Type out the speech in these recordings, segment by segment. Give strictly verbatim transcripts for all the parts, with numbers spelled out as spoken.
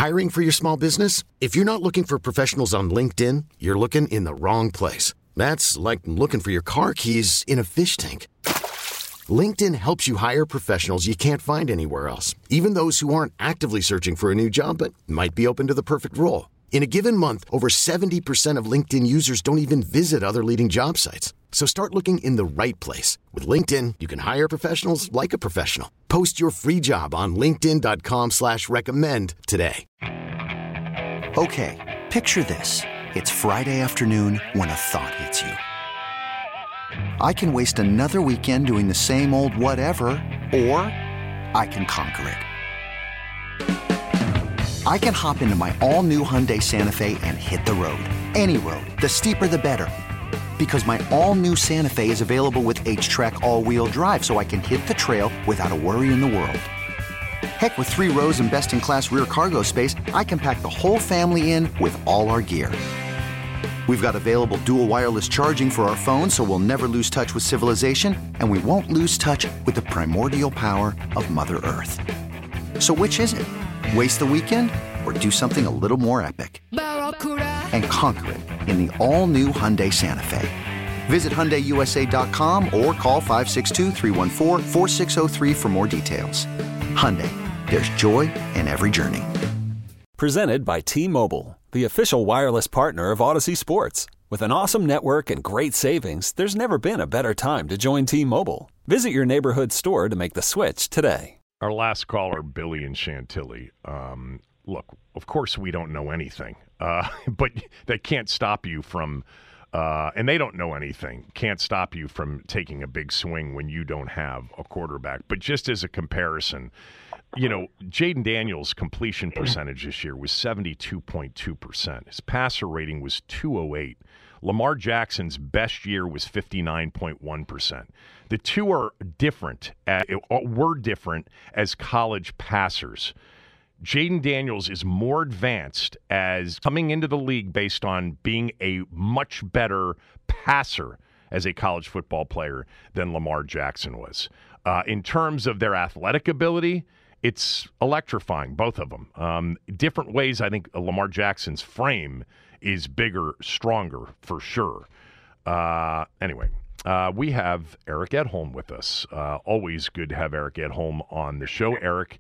Hiring for your small business? If you're not looking for professionals on LinkedIn, you're looking in the wrong place. That's like looking for your car keys in a fish tank. LinkedIn helps you hire professionals you can't find anywhere else, even those who aren't actively searching for a new job but might be open to the perfect role. In a given month, over seventy percent of LinkedIn users don't even visit other leading job sites. So start looking in the right place. With LinkedIn, you can hire professionals like a professional. Post your free job on linkedin dot com slash recommend today. Okay, picture this. It's Friday afternoon when a thought hits you. I can waste another weekend doing the same old whatever, or I can conquer it. I can hop into my all-new Hyundai Santa Fe and hit the road. Any road. The steeper, the better. Because my all-new Santa Fe is available with H-Track all-wheel drive, so I can hit the trail without a worry in the world. Heck, with three rows and best-in-class rear cargo space, I can pack the whole family in with all our gear. We've got available dual wireless charging for our phones, so we'll never lose touch with civilization, and we won't lose touch with the primordial power of Mother Earth. So which is it? Waste the weekend or do something a little more epic? And conquer it in the all-new Hyundai Santa Fe. Visit Hyundai U S A dot com or call five six two, three one four, four six zero three for more details. Hyundai, there's joy in every journey. Presented by T-Mobile, the official wireless partner of Odyssey Sports. With an awesome network and great savings, there's never been a better time to join T-Mobile. Visit your neighborhood store to make the switch today. Our last caller, Billy in Chantilly. Um, look, of course we don't know anything, uh, but that can't stop you from, uh, and they don't know anything, can't stop you from taking a big swing when you don't have a quarterback. But just as a comparison, you know, Jaden Daniels' completion percentage this year was seventy-two point two percent. His passer rating was two oh eight. Lamar Jackson's best year was fifty-nine point one percent. The two are different, at, were different as college passers. Jaden Daniels is more advanced as coming into the league based on being a much better passer as a college football player than Lamar Jackson was. Uh, in terms of their athletic ability, it's electrifying, both of them. Um, different ways, I think Lamar Jackson's frame is bigger, stronger, for sure. Uh, anyway, uh, we have Eric Edholm with us. Uh, always good to have Eric Edholm on the show. Eric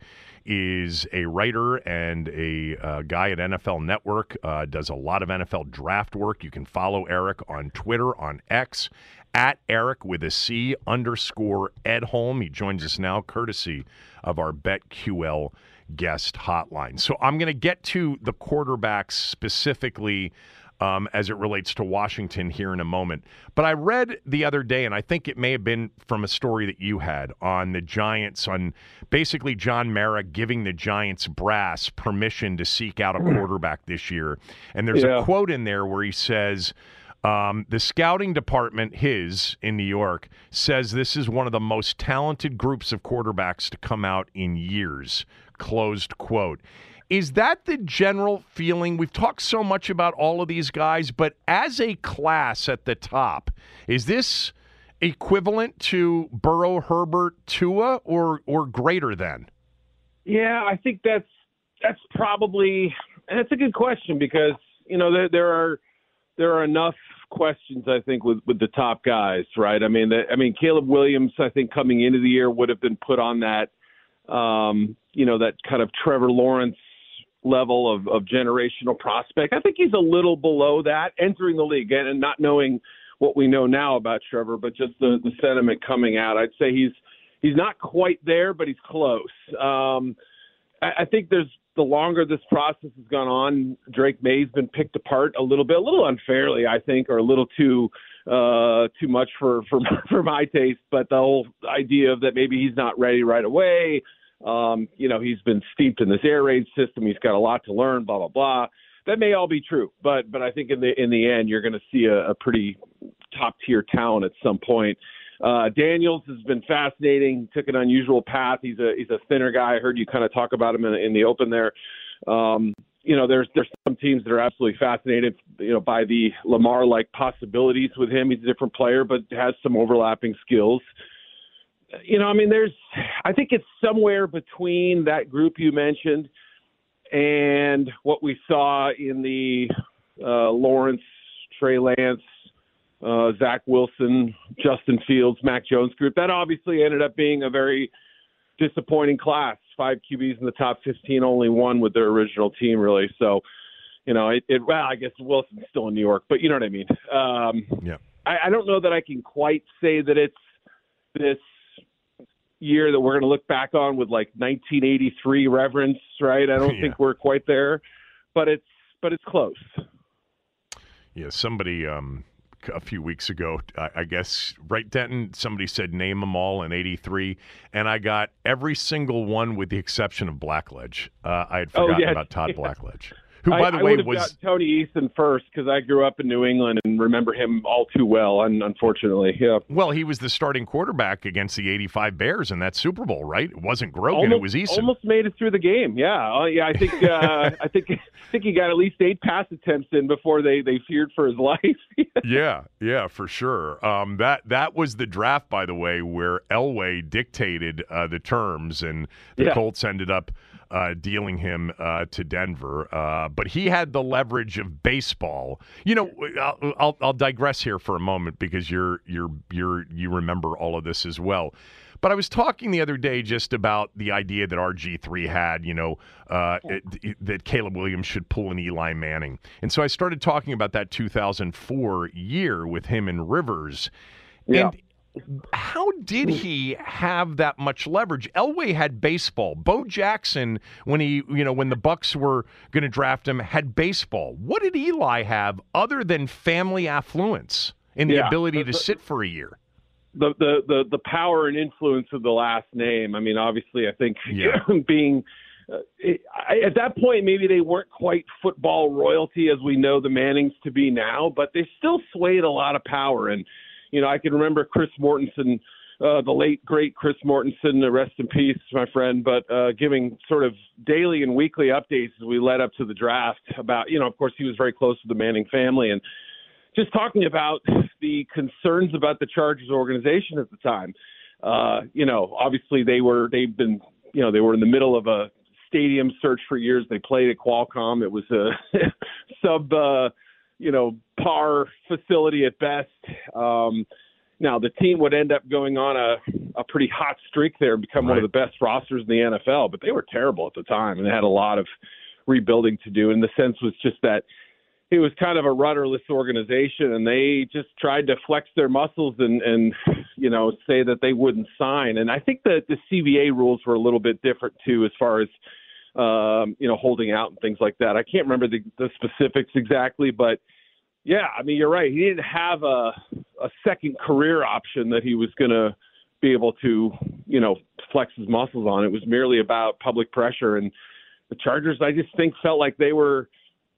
is a writer and a uh, guy at N F L Network, uh, does a lot of N F L draft work. You can follow Eric on Twitter, on X, at Eric with a C underscore Edholm. He joins us now courtesy of our BetQL guest hotline. So I'm going to get to the quarterbacks specifically um, as it relates to Washington here in a moment. But I read the other day, and I think it may have been from a story that you had on the Giants, on basically John Mara giving the Giants brass permission to seek out a quarterback this year. And there's yeah. a quote in there where he says, Um, the scouting department, his, in New York, says this is one of the most talented groups of quarterbacks to come out in years, closed quote. Is that the general feeling? We've talked so much about all of these guys, but as a class at the top, is this equivalent to Burrow, Herbert, Tua, or or greater than? Yeah, I think that's that's probably – and that's a good question because, you know, there, there are – There are enough questions, I think, with, with the top guys, right? I mean, the, I mean, Caleb Williams, I think, coming into the year would have been put on that, um, you know, that kind of Trevor Lawrence level of, of generational prospect. I think he's a little below that entering the league and, and not knowing what we know now about Trevor, but just the, the sentiment coming out. I'd say he's he's not quite there, but he's close. Um, I, I think there's the longer this process has gone on, Drake May's been picked apart a little bit, a little unfairly, I think, or a little too uh, too much for, for for my taste. But the whole idea of that maybe he's not ready right away. Um, you know, he's been steeped in this air raid system. He's got a lot to learn, blah, blah, blah. That may all be true. But but I think in the in the end, you're going to see a, a pretty top-tier talent at some point. Uh, Daniels has been fascinating, took an unusual path. He's a he's a thinner guy. I heard you kind of talk about him in, in the open there. Um, you know, there's there's some teams that are absolutely fascinated, you know, by the Lamar-like possibilities with him. He's a different player, but has some overlapping skills. You know, I mean, there's, I think it's somewhere between that group you mentioned and what we saw in the uh, Lawrence, Trey Lance, uh, Zach Wilson, Justin Fields, Mac Jones group, that obviously ended up being a very disappointing class. Five Q Bs in the top fifteen, only one with their original team, really. So, you know, it, it well, I guess Wilson's still in New York, but you know what I mean. Um, yeah. I, I don't know that I can quite say that it's this year that we're going to look back on with like nineteen eighty-three reverence, right? I don't yeah. think we're quite there, but it's but it's close. Yeah, somebody um, a few weeks ago, I, I guess, right, Denton, somebody said name them all in eighty-three, and I got every single one with the exception of Blackledge. Uh, I had forgotten oh, yeah. about Todd yeah. Blackledge. Who, by I, the I way, would have was got Tony Eason first because I grew up in New England and remember him all too well. Un- unfortunately, yeah. Well, he was the starting quarterback against the eighty-five Bears in that Super Bowl, right? It wasn't Grogan; almost, it was Eason. Almost made it through the game. Yeah, uh, yeah. I think uh, I think I think he got at least eight pass attempts in before they, they feared for his life. yeah, yeah, for sure. Um, that that was the draft, by the way, where Elway dictated uh, the terms, and the yeah. Colts ended up Uh, dealing him uh, to Denver, uh, but he had the leverage of baseball. You know, I'll, I'll, I'll digress here for a moment because you're you're you're you remember all of this as well. But I was talking the other day just about the idea that R G three had, you know, uh, it, it, that Caleb Williams should pull an Eli Manning, and so I started talking about that two thousand four year with him and Rivers, yeah. and how did he have that much leverage? Elway had baseball. Bo Jackson, when he, you know, when the Bucks were going to draft him, had baseball. What did Eli have other than family affluence and the yeah, ability the, to sit for a year? The, the the the power and influence of the last name. I mean, obviously, I think yeah. being uh, it, I, at that point, maybe they weren't quite football royalty as we know the Mannings to be now, but they still swayed a lot of power. And you know, I can remember Chris Mortensen, uh, the late, great Chris Mortensen, rest in peace, my friend, but uh, giving sort of daily and weekly updates as we led up to the draft about, you know, of course, he was very close to the Manning family and just talking about the concerns about the Chargers organization at the time. Uh, you know, obviously they were, they've been, you know, they were in the middle of a stadium search for years. They played at Qualcomm. It was a sub, uh, you know, par facility at best. Um, now, the team would end up going on a, a pretty hot streak there and become right. one of the best rosters in the N F L, but they were terrible at the time, and they had a lot of rebuilding to do. And the sense was just that it was kind of a rudderless organization, and they just tried to flex their muscles and, and you know, say that they wouldn't sign. And I think that the C B A rules were a little bit different, too, as far as Um, you know, holding out and things like that. I can't remember the, the specifics exactly, but yeah, I mean, you're right. He didn't have a, a second career option that he was going to be able to, you know, flex his muscles on. It was merely about public pressure. And the Chargers, I just think, felt like they were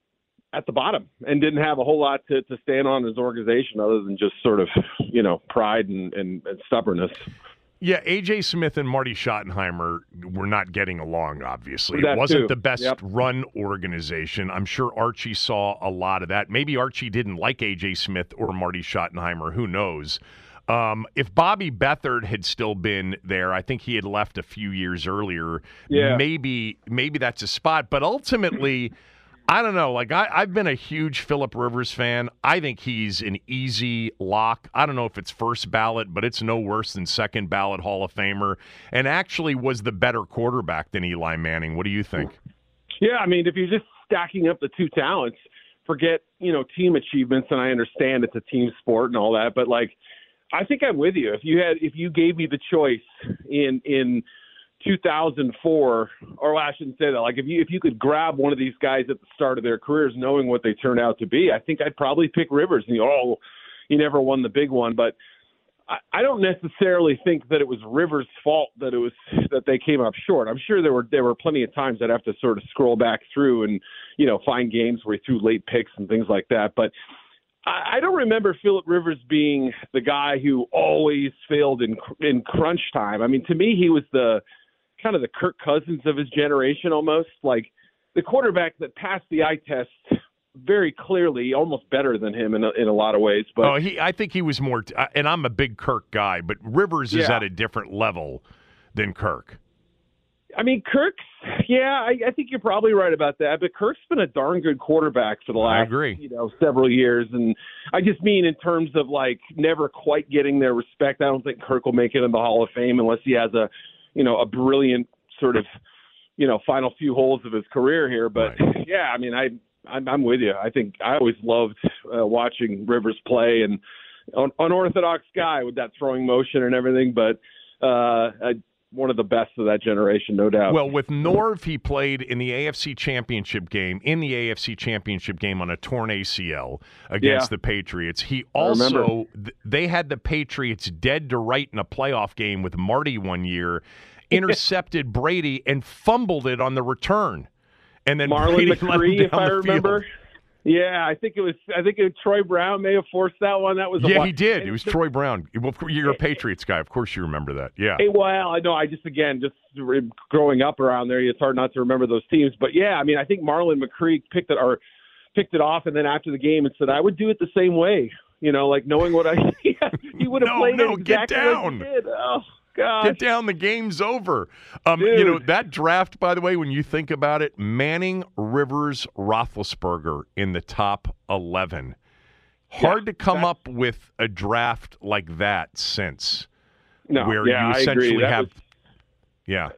at the bottom and didn't have a whole lot to, to stand on as an organization other than just sort of, you know, pride and, and, and stubbornness. Yeah, A J Smith and Marty Schottenheimer were not getting along, obviously. That It wasn't too. the best Yep. run organization. I'm sure Archie saw a lot of that. Maybe Archie didn't like A J Smith or Marty Schottenheimer. Who knows? Um, if Bobby Beathard had still been there, I think he had left a few years earlier. Yeah. Maybe, maybe that's a spot. But ultimately, I don't know. Like I, I've been a huge Phillip Rivers fan. I think he's an easy lock. I don't know if it's first ballot, but it's no worse than second ballot Hall of Famer. And actually was the better quarterback than Eli Manning. What do you think? Yeah, I mean, if you're just stacking up the two talents, forget, you know, team achievements. And I understand it's a team sport and all that, but like, I think I'm with you. If you had, if you gave me the choice in in two thousand four, or well, I shouldn't say that. Like if you if you could grab one of these guys at the start of their careers, knowing what they turned out to be, I think I'd probably pick Rivers. And you know, oh, he never won the big one, but I, I don't necessarily think that it was Rivers' fault that it was that they came up short. I'm sure there were there were plenty of times I'd have to sort of scroll back through and you know find games where he threw late picks and things like that, but. I don't remember Phillip Rivers being the guy who always failed in in crunch time. I mean, to me, he was the kind of the Kirk Cousins of his generation, almost like the quarterback that passed the eye test very clearly, almost better than him in a, in a lot of ways. But oh, he, I think he was more. T- and I'm a big Kirk guy, but Rivers is yeah. at a different level than Kirk. I mean, Kirk's, yeah, I, I think you're probably right about that. But Kirk's been a darn good quarterback for the last, I agree. you know, several years. And I just mean in terms of, like, never quite getting their respect. I don't think Kirk will make it in the Hall of Fame unless he has a, you know, a brilliant sort of, you know, final few holes of his career here. But, right. yeah, I mean, I, I'm, I'm with you. I think I always loved uh, watching Rivers play, and un- unorthodox guy with that throwing motion and everything. But uh, I, one of the best of that generation, no doubt. Well, with Norv, he played in the A F C Championship game, in the A F C Championship game on a torn A C L against yeah. the Patriots. He also, th- they had the Patriots dead to right in a playoff game with Marty one year, intercepted Brady and fumbled it on the return. And then Marlon Brady McCree, let him down if I the remember. field. Yeah, I think it was. I think it, Troy Brown may have forced that one. That was a yeah, while. he did. It was Troy Brown. Well, you're a Patriots guy, of course you remember that. Yeah. Hey, well, I know. I just again, just growing up around there, it's hard not to remember those teams. But yeah, I mean, I think Marlon McCree picked it or picked it off, and then after the game, and said, "I would do it the same way." You know, like knowing what I. Yeah, he would have no, played no, it exactly get down. like he did. Oh. Gosh. Get down, the game's over. Um, you know, that draft, by the way, when you think about it, Manning, Rivers, Roethlisberger in the top eleven. Hard yeah, to come up with a draft like that since. No, where yeah, you essentially have was, yeah.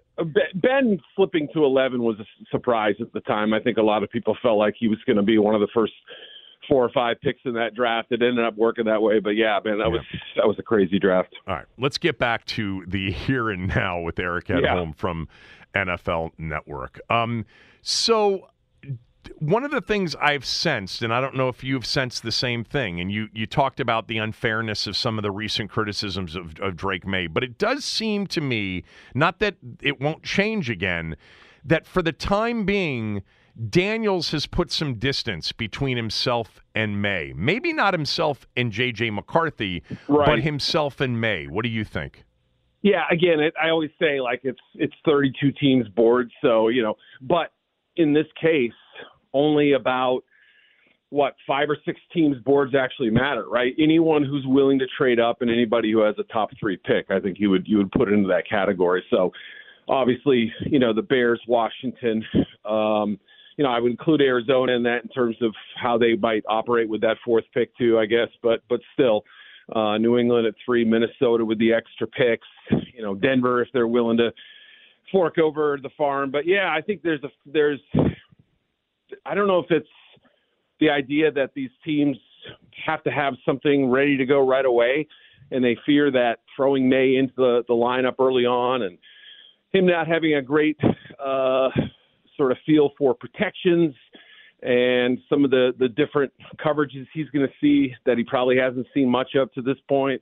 Ben flipping to eleven was a surprise at the time. I think a lot of people felt like he was going to be one of the first four or five picks in that draft. It ended up working that way, but yeah, man, that yeah. was that was a crazy draft. All right, let's get back to the here and now with Eric at yeah. home from N F L Network. Um, so one of the things I've sensed, and I don't know if you've sensed the same thing, and you you talked about the unfairness of some of the recent criticisms of, of Drake May, but it does seem to me, not that it won't change again, that for the time being, Daniels has put some distance between himself and May. Maybe not himself and J J McCarthy, right. but himself and May. What do you think? Yeah, again, it, I always say, like, it's it's thirty-two teams board, so, you know, but in this case, only about, what, five or six teams boards actually matter, right? Anyone who's willing to trade up and anybody who has a top three pick, I think you would you would put into that category. So, obviously, you know, the Bears, Washington, um, you know, I would include Arizona in that in terms of how they might operate with that fourth pick too, I guess. But but still, uh, New England at three, Minnesota with the extra picks, you know, Denver if they're willing to fork over the farm. But yeah, I think there's a there's I don't know if it's the idea that these teams have to have something ready to go right away, and they fear that throwing May into the, the lineup early on and him not having a great uh, sort of feel for protections and some of the, the different coverages he's going to see that he probably hasn't seen much of to this point.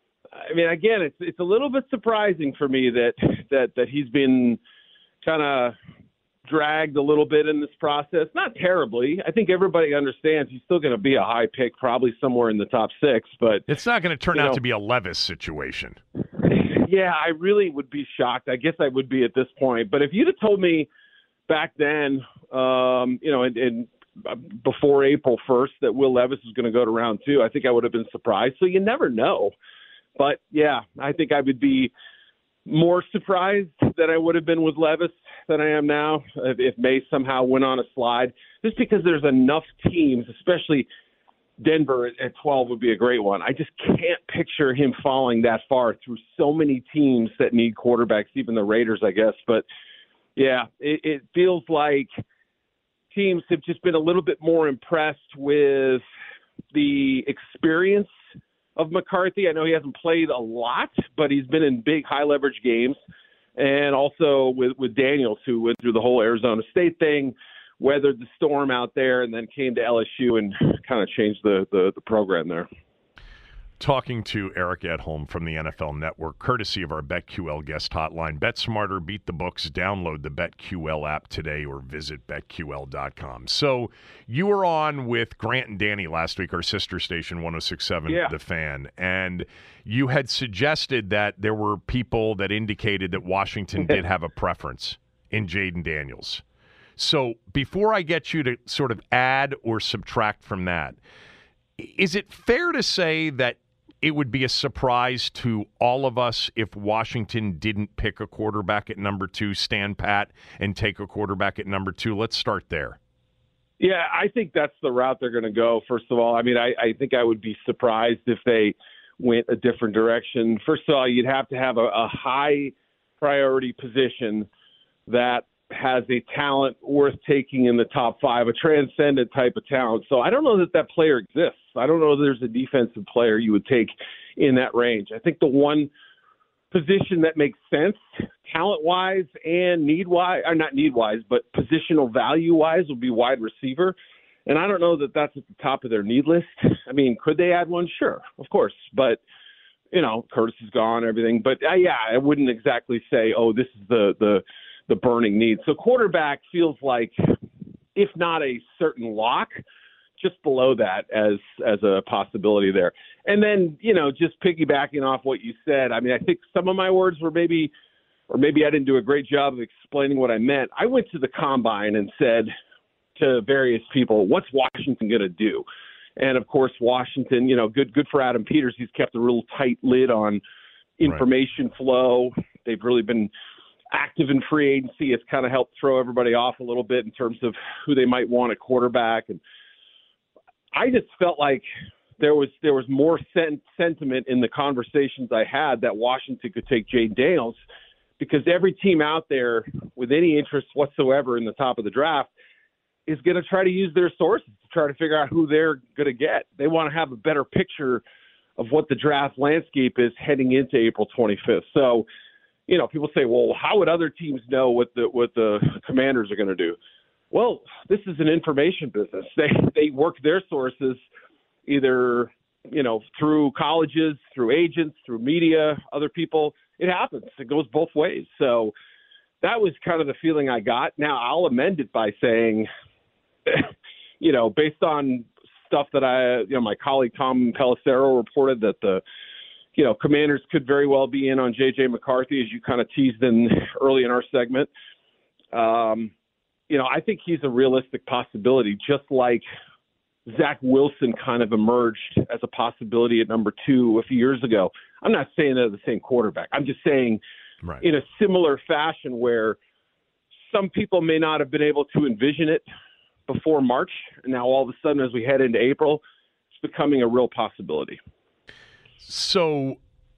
I mean, again, it's it's a little bit surprising for me that that, that he's been kind of dragged a little bit in this process. Not terribly. I think everybody understands he's still going to be a high pick, probably somewhere in the top six. But it's not going to turn out know, to be a Levis situation. Yeah, I really would be shocked. I guess I would be at this point. But if you'd have told me back then, um, you know, in, in uh, before April first, that Will Levis was going to go to round two, I think I would have been surprised. So you never know. But yeah, I think I would be more surprised than I would have been with Levis than I am now if, if May somehow went on a slide, just because there's enough teams, especially Denver at twelve would be a great one. I just can't picture him falling that far through so many teams that need quarterbacks, even the Raiders, I guess. But yeah, it, it feels like teams have just been a little bit more impressed with the experience of McCarthy. I know he hasn't played a lot, but he's been in big high leverage games. And also with, with Daniels, who went through the whole Arizona State thing, weathered the storm out there, and then came to L S U and kind of changed the, the, the program there. Talking to Eric Edholm from the N F L Network, courtesy of our BetQL guest hotline. Bet smarter, beat the books. Download the BetQL app today or visit bet Q L dot com. So you were on with Grant and Danny last week, our sister station, one oh six point seven, yeah. The Fan, and you had suggested that there were people that indicated that Washington did have a preference in Jayden Daniels. So before I get you to sort of add or subtract from that, is it fair to say that it would be a surprise to all of us if Washington didn't pick a quarterback at number two, stand pat, and take a quarterback at number two. Let's start there. Yeah, I think that's the route they're going to go, first of all. I mean, I, I think I would be surprised if they went a different direction. First of all, you'd have to have a, a high priority position that has a talent worth taking in the top five, a transcendent type of talent. So I don't know that that player exists. I don't know that there's a defensive player you would take in that range. I think the one position that makes sense talent-wise and need-wise, or not need-wise, but positional value-wise would be wide receiver. And I don't know that that's at the top of their need list. I mean, could they add one? Sure, of course. But, you know, Curtis is gone, everything. But, uh, yeah, I wouldn't exactly say, oh, this is the the – the burning need. So quarterback feels like, if not a certain lock, just below that as as a possibility there. And then, you know, just piggybacking off what you said, I mean, I think some of my words were maybe, or maybe I didn't do a great job of explaining what I meant. I went to the combine and said to various people, what's Washington going to do? And, of course, Washington, you know, good good for Adam Peters. He's kept a real tight lid on information right. flow. They've really been active in free agency. It's kind of helped throw everybody off a little bit in terms of who they might want at quarterback. And I just felt like there was there was more sen- sentiment in the conversations I had that Washington could take Jayden Daniels, because every team out there with any interest whatsoever in the top of the draft is going to try to use their sources to try to figure out who they're going to get. They want to have a better picture of what the draft landscape is heading into April twenty-fifth. So, you know, people say, well, how would other teams know what the what the Commanders are going to do? Well, this is an information business. They they work their sources either, you know, through colleges, through agents, through media, other people. It happens. It goes both ways. So that was kind of the feeling I got. Now, I'll amend it by saying, you know, based on stuff that I, you know, my colleague Tom Pelissero reported that the you know, Commanders could very well be in on J J McCarthy, as you kind of teased in early in our segment. Um, you know, I think he's a realistic possibility, just like Zach Wilson kind of emerged as a possibility at number two a few years ago. I'm not saying they're the same quarterback. I'm just saying right. in a similar fashion where some people may not have been able to envision it before March, and now all of a sudden as we head into April, it's becoming a real possibility. So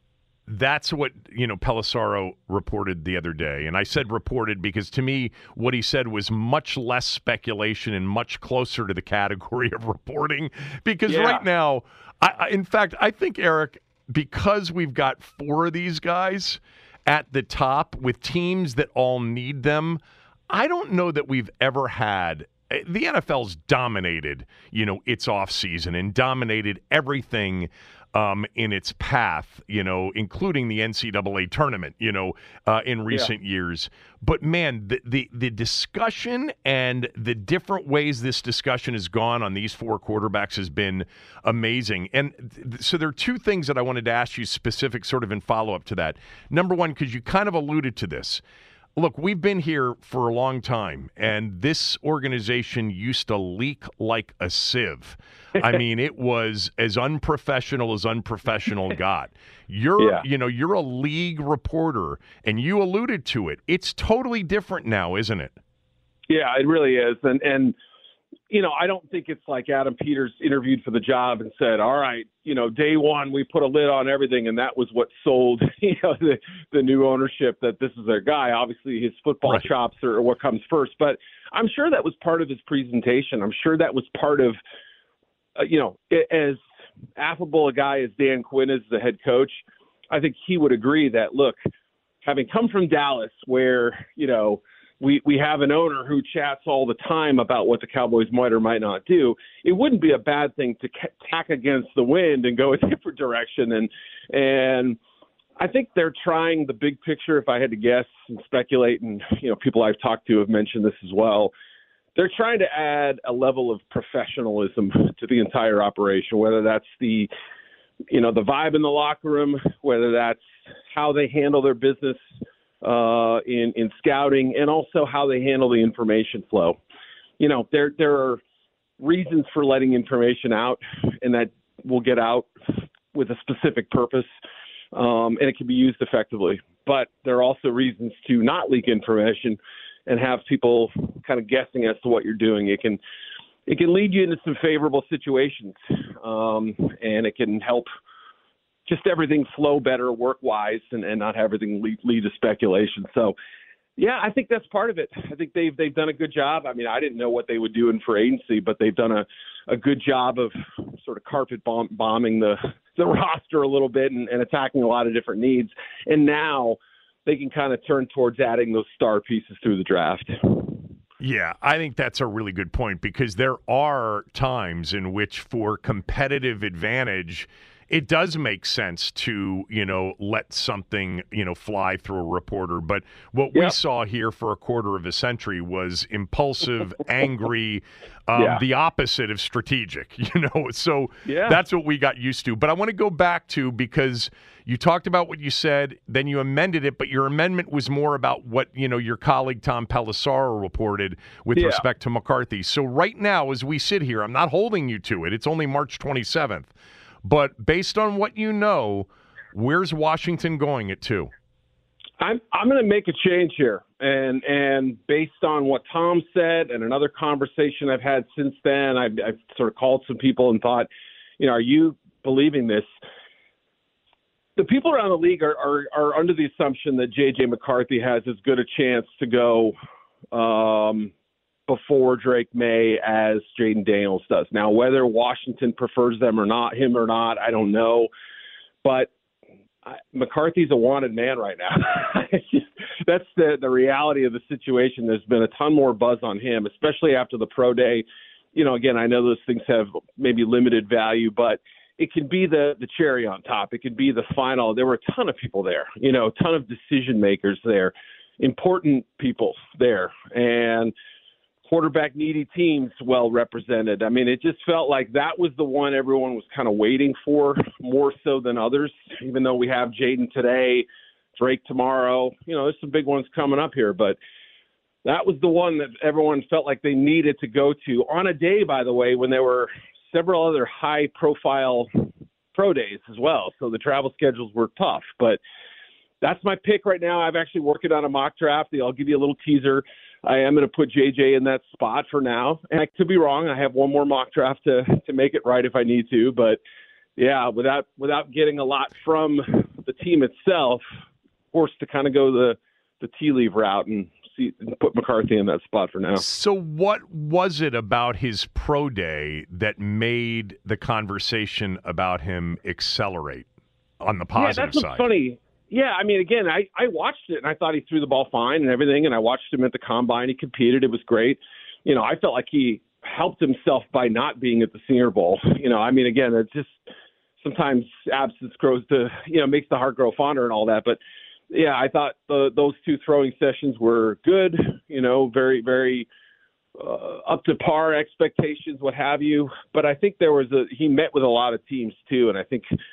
that's what, you know, Pelissero reported the other day. And I said reported because to me, what he said was much less speculation and much closer to the category of reporting. Because yeah. right now, I, I, in fact, I think, Eric, because we've got four of these guys at the top with teams that all need them, I don't know that we've ever had – the N F L's dominated, you know, its offseason and dominated everything – Um, in its path, you know, including the N C double A tournament, you know, uh, in recent yeah. years. But, man, the, the the discussion and the different ways this discussion has gone on these four quarterbacks has been amazing. And th- so there are two things that I wanted to ask you specific sort of in follow-up to that. Number one, because you kind of alluded to this. Look, we've been here for a long time, and this organization used to leak like a sieve. I mean, it was as unprofessional as unprofessional got. You're, yeah. you know, you're a league reporter, and you alluded to it. It's totally different now, isn't it? Yeah, it really is. And, and you know, I don't think it's like Adam Peters interviewed for the job and said, all right, you know, day one, we put a lid on everything. And that was what sold, you know, the, the new ownership that this is their guy. Obviously, his football right. chops are what comes first. But I'm sure that was part of his presentation. I'm sure that was part of, uh, you know, as affable a guy as Dan Quinn is, the head coach, I think he would agree that, look, having come from Dallas where, you know, We we have an owner who chats all the time about what the Cowboys might or might not do. It wouldn't be a bad thing to tack against the wind and go a different direction. And and I think they're trying the big picture. If I had to guess and speculate, and you know people I've talked to have mentioned this as well, they're trying to add a level of professionalism to the entire operation. Whether that's the you know the vibe in the locker room, whether that's how they handle their business. Uh, in, in scouting, and also how they handle the information flow. You know, there there are reasons for letting information out, and that will get out with a specific purpose, um, and it can be used effectively. But there are also reasons to not leak information and have people kind of guessing as to what you're doing. It can it can lead you into some favorable situations, um, and it can help just everything flow better work-wise and, and not have everything lead, lead to speculation. So, yeah, I think that's part of it. I think they've they've done a good job. I mean, I didn't know what they would do in free agency, but they've done a, a good job of sort of carpet bomb, bombing the, the roster a little bit and, and attacking a lot of different needs. And now they can kind of turn towards adding those star pieces through the draft. Yeah, I think that's a really good point because there are times in which for competitive advantage – it does make sense to, you know, let something, you know, fly through a reporter. But what yep. we saw here for a quarter of a century was impulsive, angry, um, yeah. the opposite of strategic, you know. So yeah. that's what we got used to. But I want to go back to, because you talked about what you said, then you amended it, but your amendment was more about what, you know, your colleague Tom Pelissaro reported with yeah. respect to McCarthy. So right now, as we sit here, I'm not holding you to it. It's only March twenty-seventh. But based on what you know, where's Washington going at two? I'm I'm going to make a change here, and and based on what Tom said and another conversation I've had since then, I've, I've sort of called some people and thought, you know, are you believing this? The people around the league are are, are under the assumption that J J McCarthy has as good a chance to go Um, before Drake May as Jaden Daniels does. Now, whether Washington prefers them or not, him or not, I don't know. But I, McCarthy's a wanted man right now. That's the, the reality of the situation. There's been a ton more buzz on him, especially after the pro day. You know, again, I know those things have maybe limited value, but it can be the, the cherry on top. It could be the final. There were a ton of people there, you know, a ton of decision makers there, important people there. And quarterback needy teams well represented. I mean, it just felt like that was the one everyone was kind of waiting for more so than others, even though we have Jaden today, Drake tomorrow. You know, there's some big ones coming up here, but that was the one that everyone felt like they needed to go to on a day, by the way, when there were several other high profile pro days as well. So the travel schedules were tough, but that's my pick right now. I've actually working on a mock draft. I'll give you a little teaser. I am going to put J J in that spot for now. And I could be wrong. I have one more mock draft to, to make it right if I need to. But, yeah, without without getting a lot from the team itself, forced to kind of go the, the tea leaf route and, see, and put McCarthy in that spot for now. So what was it about his pro day that made the conversation about him accelerate on the positive yeah, that's side? Funny. Yeah, I mean, again, I, I watched it, and I thought he threw the ball fine and everything, and I watched him at the Combine. He competed. It was great. You know, I felt like he helped himself by not being at the Senior Bowl. You know, I mean, again, it's just sometimes absence grows to, you know, makes the heart grow fonder and all that. But, yeah, I thought the, those two throwing sessions were good, you know, very, very uh, up to par expectations, what have you. But I think there was a – he met with a lot of teams too, and I think –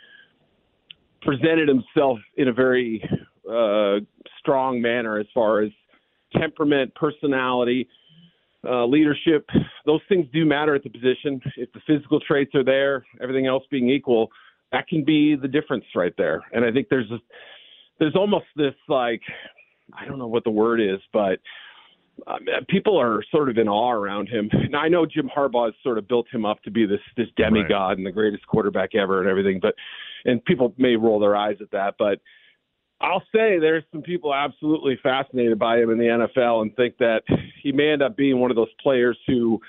presented himself in a very uh, strong manner as far as temperament, personality, uh, leadership. Those things do matter at the position. If the physical traits are there, everything else being equal, that can be the difference right there. And I think there's a, there's almost this, like, I don't know what the word is, but um, people are sort of in awe around him. Now, I know Jim Harbaugh has sort of built him up to be this this demigod right. and the greatest quarterback ever and everything, but and people may roll their eyes at that, but I'll say there's some people absolutely fascinated by him in the N F L and think that he may end up being one of those players who,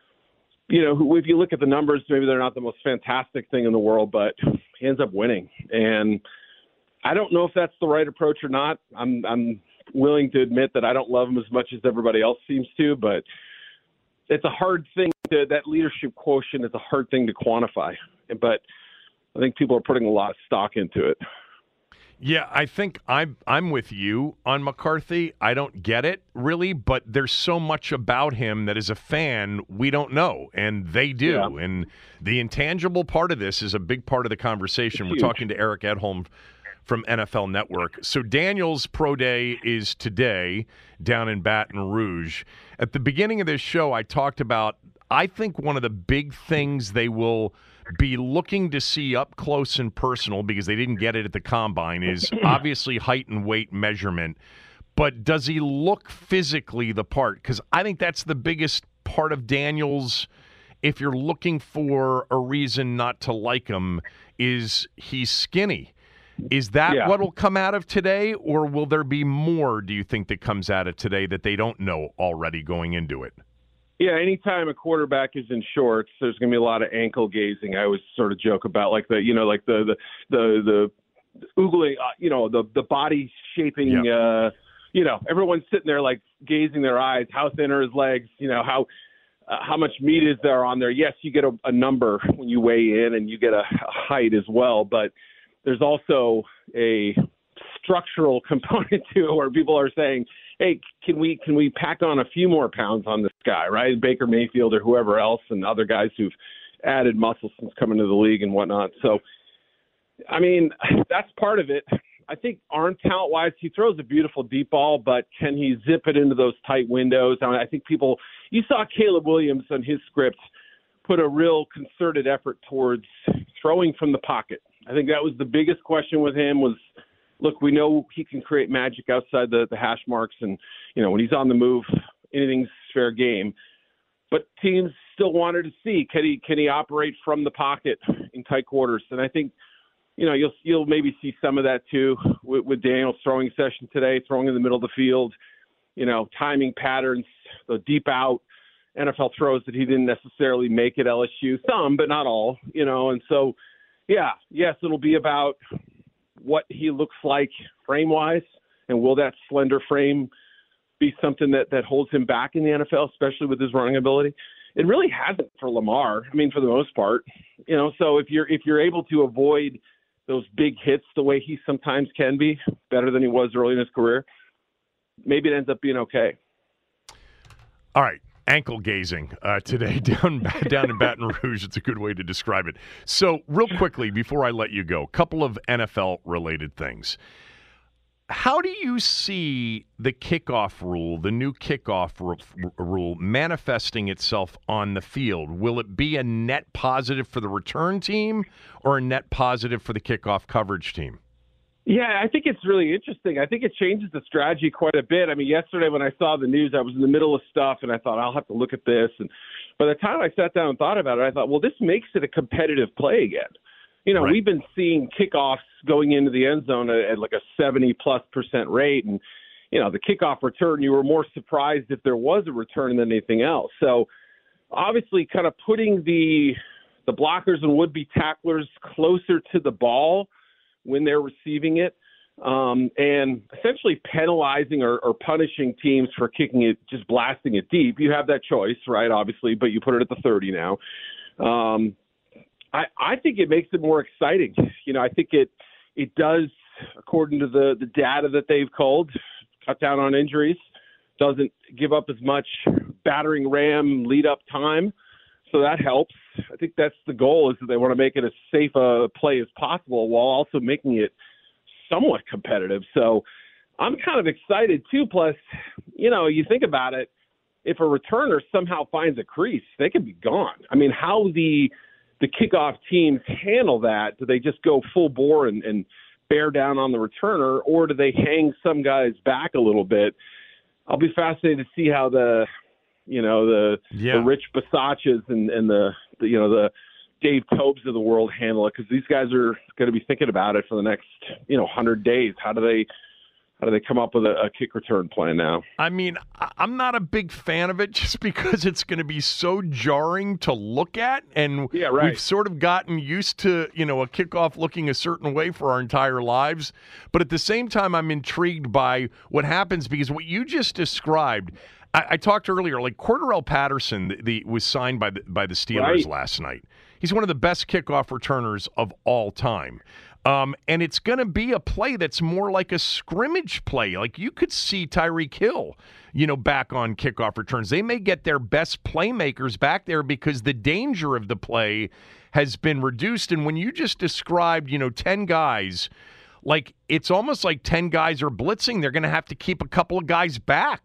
you know, who, if you look at the numbers, maybe they're not the most fantastic thing in the world, but he ends up winning. And I don't know if that's the right approach or not. I'm I'm willing to admit that I don't love him as much as everybody else seems to, but it's a hard thing to, that leadership quotient is a hard thing to quantify. But I think people are putting a lot of stock into it. Yeah, I think I'm I'm with you on McCarthy. I don't get it really, but there's so much about him that as a fan we don't know, and they do. Yeah. And the intangible part of this is a big part of the conversation. We're talking to Eric Edholm from N F L Network. So Daniel's pro day is today down in Baton Rouge. At the beginning of this show, I talked about I think one of the big things they will be looking to see up close and personal, because they didn't get it at the combine, is obviously height and weight measurement. But does he look physically the part? Because I think that's the biggest part of Daniels, if you're looking for a reason not to like him, is he's skinny. Is that yeah. what will come out of today, or will there be more, do you think, that comes out of today that they don't know already going into it? Yeah, anytime a quarterback is in shorts, there's going to be a lot of ankle gazing. I always sort of joke about like the, you know, like the the the, the oogling, uh, you know, the the body shaping. Yep. Uh, you know, everyone's sitting there like gazing their eyes. How thin are his legs? You know, how uh, how much meat is there on there? Yes, you get a, a number when you weigh in, and you get a, a height as well. But there's also a structural component to it where people are saying, hey, can we can we pack on a few more pounds on this guy, right? Baker Mayfield or whoever else, and other guys who've added muscle since coming to the league and whatnot. So, I mean, that's part of it. I think arm talent-wise, he throws a beautiful deep ball, but can he zip it into those tight windows? I mean, I think people – you saw Caleb Williams on his script put a real concerted effort towards throwing from the pocket. I think that was the biggest question with him was – look, we know he can create magic outside the, the hash marks, and, you know, when he's on the move, anything's fair game. But teams still wanted to see, can he can he operate from the pocket in tight quarters? And I think, you know, you'll you'll maybe see some of that too with, with Daniel's throwing session today, throwing in the middle of the field, you know, timing patterns, the deep out N F L throws that he didn't necessarily make at L S U, some, but not all, you know. And so, yeah, yes, it'll be about – what he looks like frame-wise, and will that slender frame be something that, that holds him back in the N F L, especially with his running ability? It really hasn't for Lamar. I mean, for the most part, you know. So if you're if you're able to avoid those big hits the way he sometimes can be, better than he was early in his career, maybe it ends up being okay. All right. Ankle gazing uh, today down down in Baton Rouge. It's a good way to describe it. So real quickly, before I let you go, a couple of N F L-related things. How do you see the kickoff rule, the new kickoff r- rule, manifesting itself on the field? Will it be a net positive for the return team or a net positive for the kickoff coverage team? Yeah, I think it's really interesting. I think it changes the strategy quite a bit. I mean, yesterday when I saw the news, I was in the middle of stuff, and I thought, I'll have to look at this. And by the time I sat down and thought about it, I thought, well, this makes it a competitive play again. You know, right. We've been seeing kickoffs going into the end zone at, at like a seventy-plus percent rate. And, you know, the kickoff return, you were more surprised if there was a return than anything else. So, obviously, kind of putting the the blockers and would-be tacklers closer to the ball when they're receiving it, um, and essentially penalizing or, or punishing teams for kicking it, just blasting it deep. You have that choice, right, obviously, but you put it at the thirty now. Um, I, I think it makes it more exciting. You know, I think it it does, according to the, the data that they've culled, cut down on injuries, doesn't give up as much battering ram lead-up time. So that helps. I think that's the goal, is that they want to make it as safe a play as possible while also making it somewhat competitive. So I'm kind of excited too. Plus, you know, you think about it, if a returner somehow finds a crease, they could be gone. I mean, how the the kickoff teams handle that, do they just go full bore and, and bear down on the returner, or do they hang some guys back a little bit? I'll be fascinated to see how the – you know, the, yeah. the Rich Bisaccias and, and the, the, you know, the Dave Tobes of the world handle it, because these guys are going to be thinking about it for the next, you know, one hundred days. How do they how do they come up with a, a kick return plan now? I mean, I'm not a big fan of it just because it's going to be so jarring to look at, and yeah, right. we've sort of gotten used to, you know, a kickoff looking a certain way for our entire lives. But at the same time, I'm intrigued by what happens, because what you just described, I, I talked earlier, like Cordarrelle Patterson the, the, was signed by the, by the Steelers right. last night. He's one of the best kickoff returners of all time. Um, and it's going to be a play that's more like a scrimmage play. Like, you could see Tyreek Hill, you know, back on kickoff returns. They may get their best playmakers back there because the danger of the play has been reduced. And when you just described, you know, ten guys, like, it's almost like ten guys are blitzing. They're going to have to keep a couple of guys back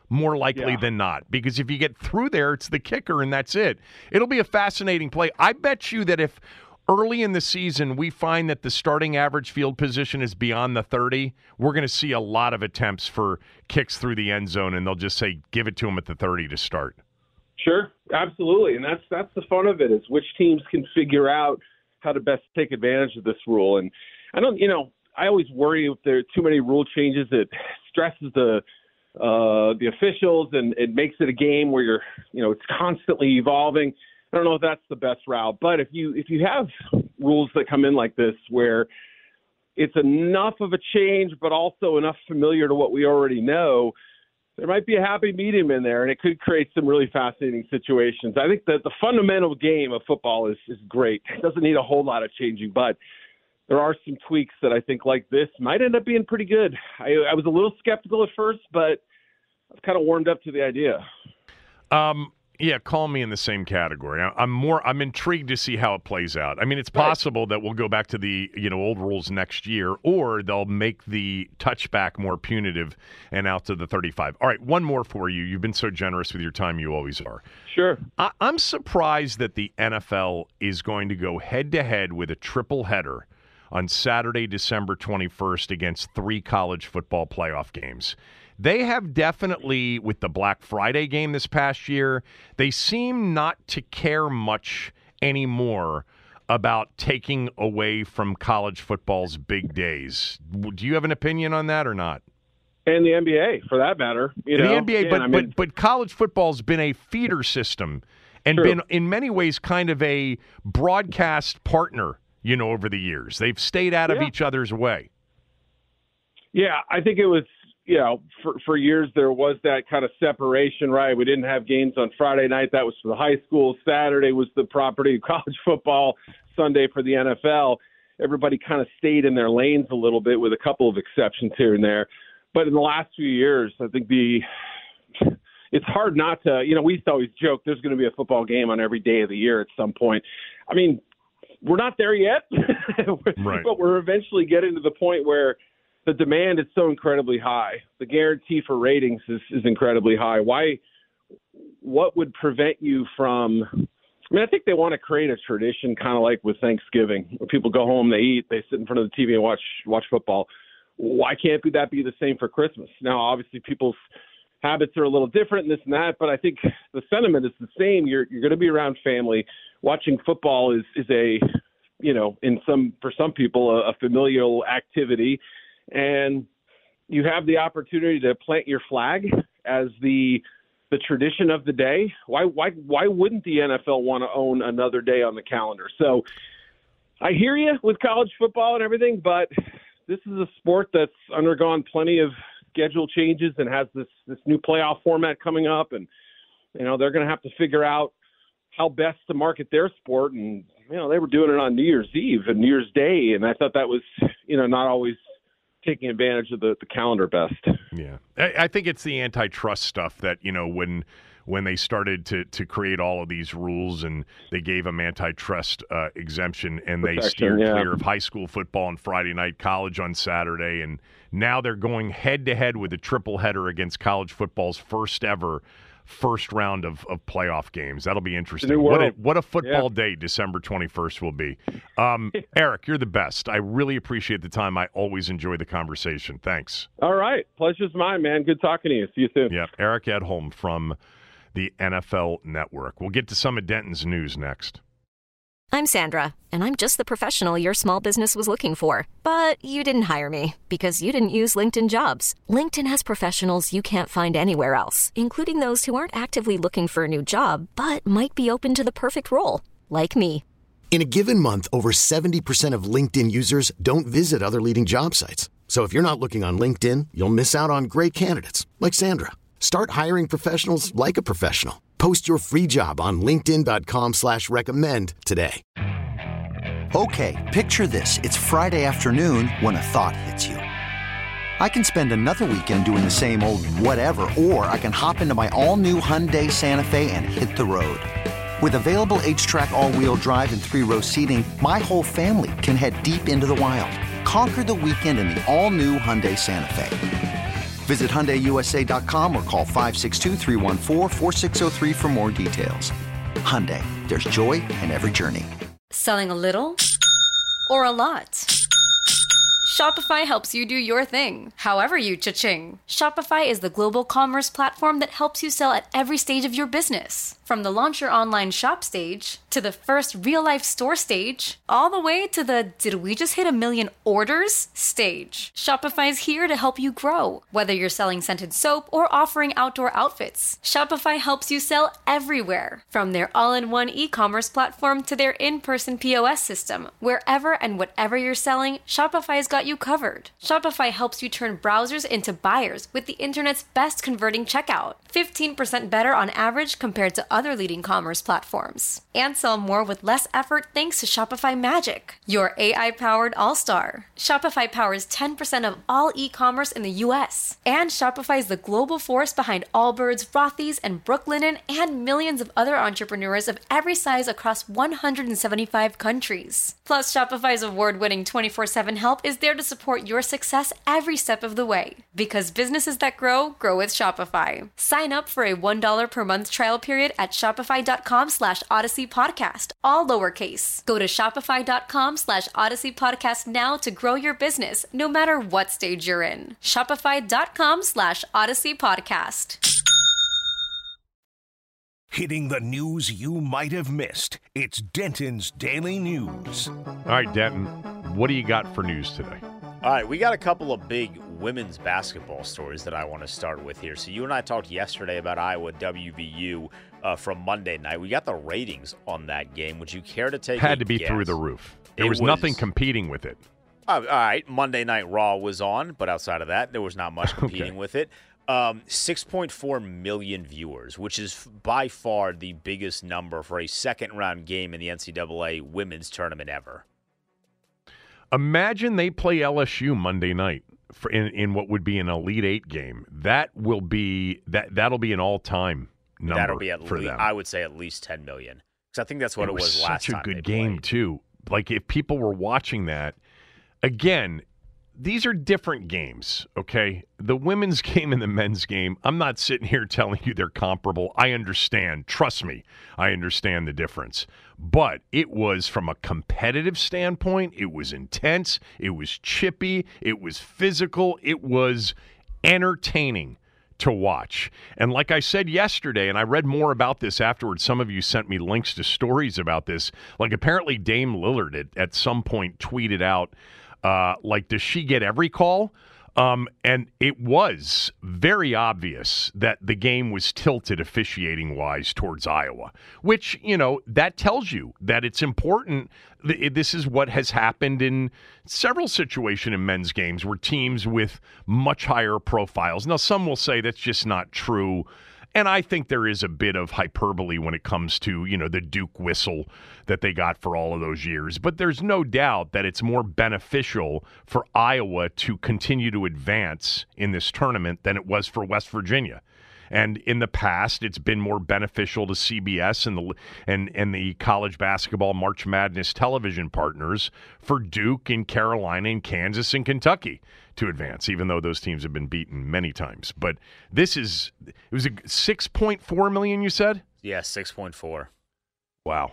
more likely Yeah. than not. Because if you get through there, it's the kicker, and that's it. It'll be a fascinating play. I bet you that if early in the season we find that the starting average field position is beyond the thirty, we're going to see a lot of attempts for kicks through the end zone, and they'll just say, give it to them at the thirty to start. Sure, absolutely. And that's that's the fun of it, is which teams can figure out how to best take advantage of this rule. And I don't, you know, I always worry if there are too many rule changes, it stresses the uh, the officials, and it makes it a game where you're, you know, it's constantly evolving. I don't know if that's the best route, but if you if you have rules that come in like this where it's enough of a change, but also enough familiar to what we already know, there might be a happy medium in there, and it could create some really fascinating situations. I think that the fundamental game of football is, is great. It doesn't need a whole lot of changing, but there are some tweaks that I think like this might end up being pretty good. I, I was a little skeptical at first, but I've kind of warmed up to the idea. Um, yeah, call me in the same category. I, I'm more. I'm intrigued to see how it plays out. I mean, it's possible right. that we'll go back to the you know old rules next year, or they'll make the touchback more punitive and out to the thirty-five. All right, one more for you. You've been so generous with your time. You always are. Sure. I, I'm surprised that the N F L is going to go head to head with a triple header on Saturday, December twenty-first, against three college football playoff games. They have definitely, with the Black Friday game this past year, they seem not to care much anymore about taking away from college football's big days. Do you have an opinion on that or not? And the N B A, for that matter. You know? The N B A, yeah, but, I mean, but but college football's been a feeder system and True. been, in many ways, kind of a broadcast partner, you know, over the years. They've stayed out of yeah. each other's way. Yeah, I think it was, you know, for, for years there was that kind of separation, right? We didn't have games on Friday night. That was for the high school. Saturday was the property of college football. Sunday for the N F L. Everybody kind of stayed in their lanes a little bit, with a couple of exceptions here and there. But in the last few years, I think the it's hard not to, you know, we used to always joke there's going to be a football game on every day of the year at some point. I mean, we're not there yet, right. but we're eventually getting to the point where the demand is so incredibly high. The guarantee for ratings is, is incredibly high. Why? What would prevent you from? I mean, I think they want to create a tradition, kind of like with Thanksgiving, where people go home, they eat, they sit in front of the T V and watch watch football. Why can't that be the same for Christmas? Now, obviously, people's habits are a little different, and this and that, but I think the sentiment is the same. You're you're going to be around family. Watching football is is a, you know, in some for some people a, a familial activity. And you have the opportunity to plant your flag as the the tradition of the day. Why why why wouldn't the N F L want to own another day on the calendar? So I hear you with college football and everything, but this is a sport that's undergone plenty of schedule changes and has this this new playoff format coming up, and you know they're going to have to figure out how best to market their sport. And you know they were doing it on New Year's Eve and New Year's Day, and I thought that was you know not always taking advantage of the, the calendar best. Yeah. I, I think it's the antitrust stuff that, you know, when when they started to, to create all of these rules and they gave them antitrust uh, exemption and Protection, they steered yeah. clear of high school football on Friday night, college on Saturday, and now they're going head-to-head with a triple header against college football's first ever first round of, of playoff games. That'll be interesting. What a, what a football yeah. day December twenty-first will be. Um, Eric, you're the best. I really appreciate the time. I always enjoy the conversation. Thanks. All right. Pleasure's mine, man. Good talking to you. See you soon. Yeah, Eric Edholm from the N F L Network. We'll get to some of Denton's news next. I'm Sandra, and I'm just the professional your small business was looking for. But you didn't hire me because you didn't use LinkedIn Jobs. LinkedIn has professionals you can't find anywhere else, including those who aren't actively looking for a new job, but might be open to the perfect role, like me. In a given month, over seventy percent of LinkedIn users don't visit other leading job sites. So if you're not looking on LinkedIn, you'll miss out on great candidates like Sandra. Start hiring professionals like a professional. Post your free job on linkedin.com slash recommend today. Okay, picture this. It's Friday afternoon when a thought hits you. I can spend another weekend doing the same old whatever, or I can hop into my all-new Hyundai Santa Fe and hit the road. With available H-Track all-wheel drive and three-row seating, my whole family can head deep into the wild. Conquer the weekend in the all-new Hyundai Santa Fe. Visit Hyundai U S A dot com or call five six two, three one four, four six zero three for more details. Hyundai, there's joy in every journey. Selling a little or a lot? Shopify helps you do your thing, however you cha-ching. Shopify is the global commerce platform that helps you sell at every stage of your business. From the launch your online shop stage, to the first real-life store stage, all the way to the did we just hit a million orders stage. Shopify's here to help you grow. Whether you're selling scented soap or offering outdoor outfits, Shopify helps you sell everywhere. From their all-in-one e-commerce platform to their in-person P O S system, wherever and whatever you're selling, Shopify's got you covered. Shopify helps you turn browsers into buyers with the internet's best converting checkout. fifteen percent better on average compared to other leading commerce platforms. And sell more with less effort thanks to Shopify Magic, your A I-powered all-star. Shopify powers ten percent of all e-commerce in the U S. And Shopify is the global force behind Allbirds, Rothy's, and Brooklinen, and millions of other entrepreneurs of every size across one hundred seventy-five countries. Plus, Shopify's award-winning twenty-four seven help is there to support your success every step of the way. Because businesses that grow, grow with Shopify. Sign up for a one dollar per month trial period at shopify.com slash Odyssey Podcast, all lowercase. Go to shopify.com slash Odyssey Podcast now to grow your business, no matter what stage you're in. Shopify.com slash Odyssey Podcast. Hitting the news you might have missed. It's Denton's Daily News. All right, Denton, what do you got for news today? All right, we got a couple of big women's basketball stories that I want to start with here. So you and I talked yesterday about Iowa W V U uh, from Monday night. We got the ratings on that game. Would you care to take Had a to be guess? through the roof. There It was, was nothing competing with it. Uh, all right, Monday Night Raw was on, but outside of that, there was not much competing Okay. with it. Um, six point four million viewers, which is by far the biggest number for a second-round game in the N C double A women's tournament ever. Imagine they play L S U Monday night for in, in what would be an Elite Eight game. That will be that that'll be an all-time number That'll be at for least, them. I would say at least ten million. Because I think that's what it, it was, was last such a time good they game played. too. Like if people were watching that, again, these are different games, okay? The women's game and the men's game, I'm not sitting here telling you they're comparable. I understand. Trust me, I understand the difference. But it was, from a competitive standpoint, it was intense, it was chippy, it was physical, it was entertaining to watch. And like I said yesterday, and I read more about this afterwards, some of you sent me links to stories about this, like apparently Dame Lillard at, at some point tweeted out, Uh, like, does she get every call? Um, and it was very obvious that the game was tilted officiating-wise towards Iowa, which, you know, that tells you that it's important. This is what has happened in several situations in men's games where teams with much higher profiles. Now, some will say that's just not true. And I think there is a bit of hyperbole when it comes to, you know, the Duke whistle that they got for all of those years. But there's no doubt that it's more beneficial for Iowa to continue to advance in this tournament than it was for West Virginia. And in the past, it's been more beneficial to C B S and the and, and the college basketball March Madness television partners for Duke and Carolina and Kansas and Kentucky to advance, even though those teams have been beaten many times. But this is, it was a six point four million, you said? Yeah, six point four. Wow.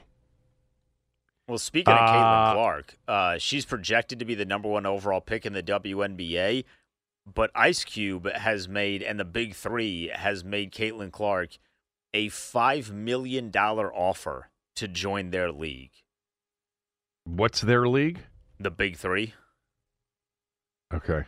Well, speaking of Uh, Caitlin Clark, uh, she's projected to be the number one overall pick in the W N B A. But Ice Cube has made, and the Big Three has made Caitlin Clark a five million dollars offer to join their league. What's their league? The Big Three. Okay.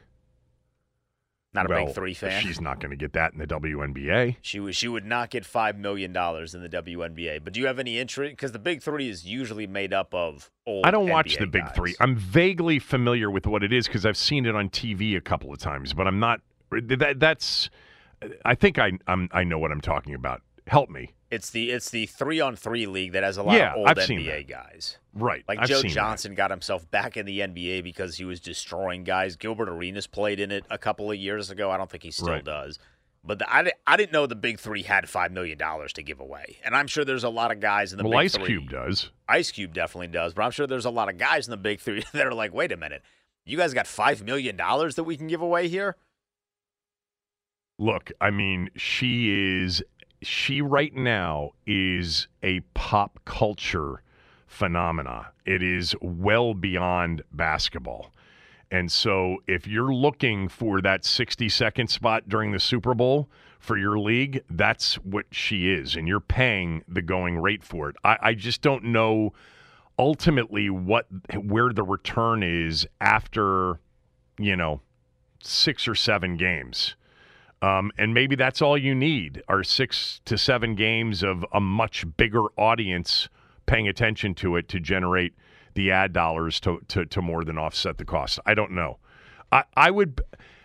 Not a Well, Big Three fan. She's not going to get that in the W N B A. She would, she would not get five million dollars in the W N B A. But do you have any interest? Because the Big Three is usually made up of old I don't watch N B A the Big guys. Three. I'm vaguely familiar with what it is because I've seen it on T V a couple of times, but I'm not. That, that's. I think I I'm, I know what I'm talking about. Help me. It's the it's the three on three league that has a lot Yeah, of old I've N seen B A that. guys. Right. Like I've Joe seen Johnson got himself back in the N B A because he was destroying guys. Gilbert Arenas played in it a couple of years ago. I don't think he still Right. does. But the, I, di- I didn't know the Big Three had five million dollars to give away. And I'm sure there's a lot of guys in the Well, Big Ice Three. Cube does. Ice Cube definitely does. But I'm sure there's a lot of guys in the Big Three that are like, wait a minute. You guys got five million dollars that we can give away here? Look, I mean, she is, she right now is a pop culture phenomena. It is well beyond basketball. And so if you're looking for that sixty-second spot during the Super Bowl for your league, that's what she is. And you're paying the going rate for it. I, I just don't know ultimately what where the return is after, you know, six or seven games. Um, and maybe that's all you need are six to seven games of a much bigger audience paying attention to it to generate the ad dollars to, to, to more than offset the cost. I don't know. I, I would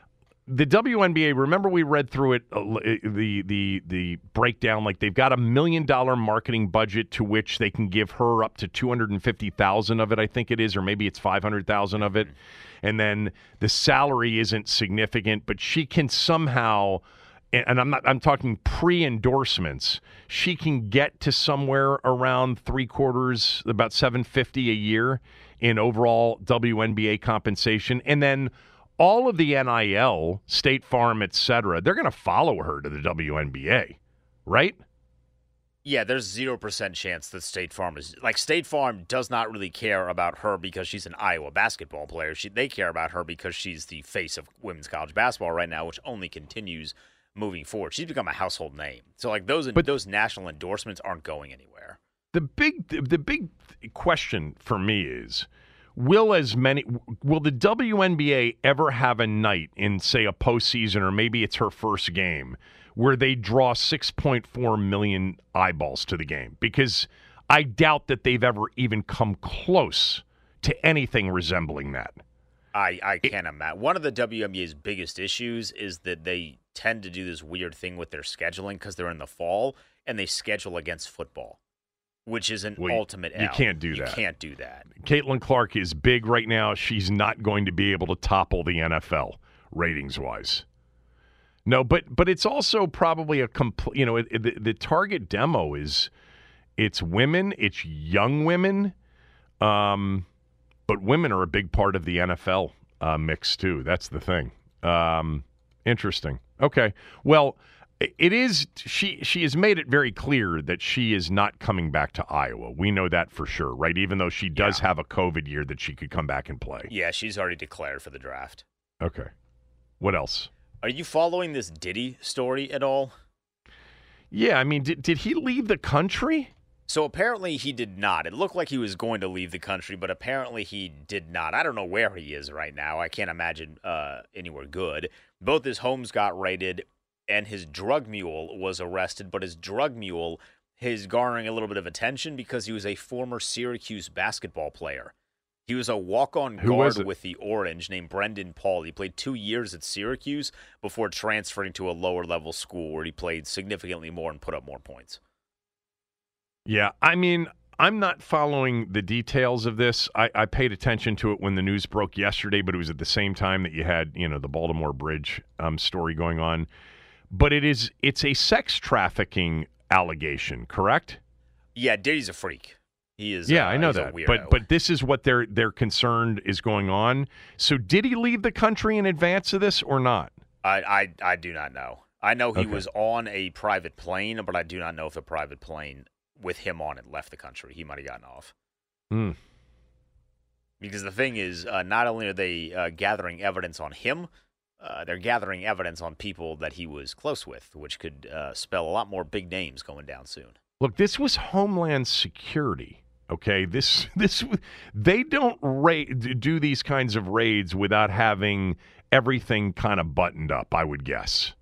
– the W N B A, remember we read through it, uh, the the the breakdown, like they've got a million dollar marketing budget to which they can give her up to two hundred fifty thousand of it, I think it is, or maybe it's five hundred thousand of it. And then the salary isn't significant, but she can somehow, and I'm not, I'm talking pre-endorsements, she can get to somewhere around three quarters, about seven hundred fifty a year in overall W N B A compensation. And then all of the N I L, State Farm, et cetera, they're going to follow her to the W N B A, right? Yeah, there's zero percent chance that State Farm is like State Farm does not really care about her because she's an Iowa basketball player. She, they care about her because she's the face of women's college basketball right now, which only continues moving forward. She's become a household name. So like those but those national endorsements aren't going anywhere. The big the big question for me is, will as many will the W N B A ever have a night in, say, a postseason, or maybe it's her first game, where they draw six point four million eyeballs to the game? Because I doubt that they've ever even come close to anything resembling that. I, I can't imagine. One of the W N B A's biggest issues is that they tend to do this weird thing with their scheduling because they're in the fall and they schedule against football, which is an well, ultimate you L. can't do you that. You can't do that. Caitlin Clark is big right now. She's not going to be able to topple the N F L ratings-wise. No, but but it's also probably a complete, you know, it, it, the, the target demo is, it's women, it's young women, um, but women are a big part of the N F L uh, mix too. That's the thing. Um, interesting. Okay. Well, it is, she she has made it very clear that she is not coming back to Iowa. We know that for sure, right? Even though she does yeah. have a COVID year that she could come back and play. Yeah, she's already declared for the draft. Okay. What else? Are you following this Diddy story at all? Yeah, I mean, did did he leave the country? So apparently he did not. It looked like he was going to leave the country, but apparently he did not. I don't know where he is right now. I can't imagine uh, anywhere good. Both his homes got raided, and his drug mule was arrested, but his drug mule is garnering a little bit of attention because he was a former Syracuse basketball player. He was a walk-on guard with the Orange named Brendan Paul. He played two years at Syracuse before transferring to a lower-level school where he played significantly more and put up more points. Yeah, I mean, I'm not following the details of this. I, I paid attention to it when the news broke yesterday, but it was at the same time that you had, you know, the Baltimore Bridge um, story going on. But it is it's a sex trafficking allegation, correct? Yeah, Diddy's a freak. He is. Yeah, uh, I know he's that. A weirdo. But but this is what they're they're concerned is going on. So did he leave the country in advance of this or not? I I, I do not know. I know he Okay. was on a private plane, but I do not know if the private plane with him on it left the country. He might have gotten off. Hmm. Because the thing is, uh, not only are they uh, gathering evidence on him, uh, they're gathering evidence on people that he was close with, which could uh, spell a lot more big names going down soon. Look, this was Homeland Security. Okay, this this they don't ra- do these kinds of raids without having everything kind of buttoned up, I would guess.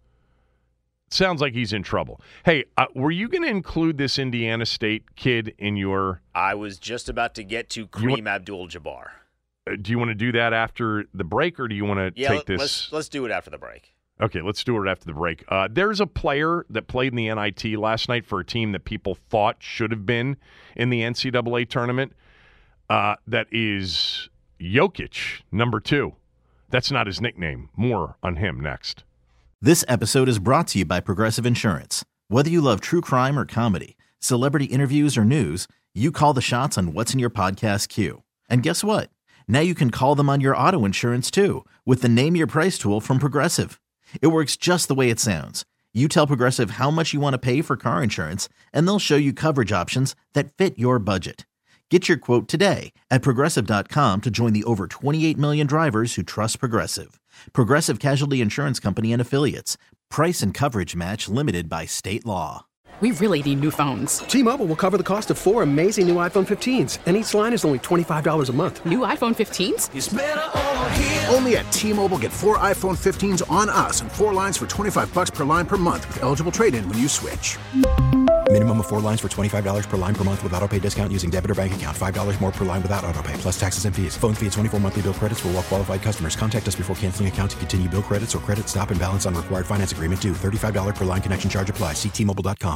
Sounds like he's in trouble. Hey, uh, were you going to include this Indiana State kid in your... I was just about to get to Kareem Abdul-Jabbar. Uh, do you want to do that after the break, or do you want to yeah, take this... let's, let's do it after the break. Okay, let's do it after the break. Uh, there's a player that played in the N I T last night for a team that people thought should have been in the N C double A tournament. Uh, that is Jokic, number two. That's not his nickname. More on him next. This episode is brought to you by Progressive Insurance. Whether you love true crime or comedy, celebrity interviews or news, you call the shots on what's in your podcast queue. And guess what? Now you can call them on your auto insurance too with the Name Your Price tool from Progressive. It works just the way it sounds. You tell Progressive how much you want to pay for car insurance, and they'll show you coverage options that fit your budget. Get your quote today at Progressive dot com to join the over twenty-eight million drivers who trust Progressive. Progressive Casualty Insurance Company and Affiliates. Price and coverage match limited by state law. We really need new phones. T-Mobile will cover the cost of four amazing new iPhone fifteens, and each line is only twenty-five dollars a month. New iPhone fifteens? It's better over here. Only at T-Mobile, get four iPhone fifteens on us and four lines for twenty-five dollars per line per month with eligible trade-in when you switch. Minimum of four lines for twenty-five dollars per line per month with autopay discount using debit or bank account. five dollars more per line without autopay, plus taxes and fees. Phone fee at twenty-four monthly bill credits for well qualified customers. Contact us before canceling account to continue bill credits or credit stop and balance on required finance agreement due. thirty-five dollars per line connection charge applies. See T Mobile dot com.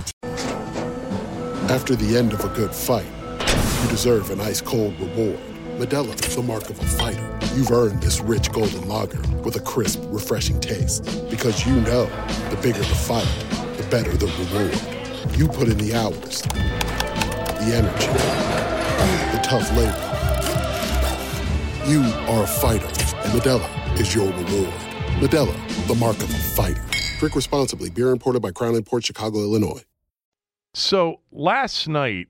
After the end of a good fight, you deserve an ice-cold reward. Modelo is the mark of a fighter. You've earned this rich golden lager with a crisp, refreshing taste. Because you know, the bigger the fight, the better the reward. You put in the hours, the energy, the tough labor. You are a fighter, and Modelo is your reward. Modelo, the mark of a fighter. Drink responsibly. Beer imported by Crown Imports, Chicago, Illinois. So last night,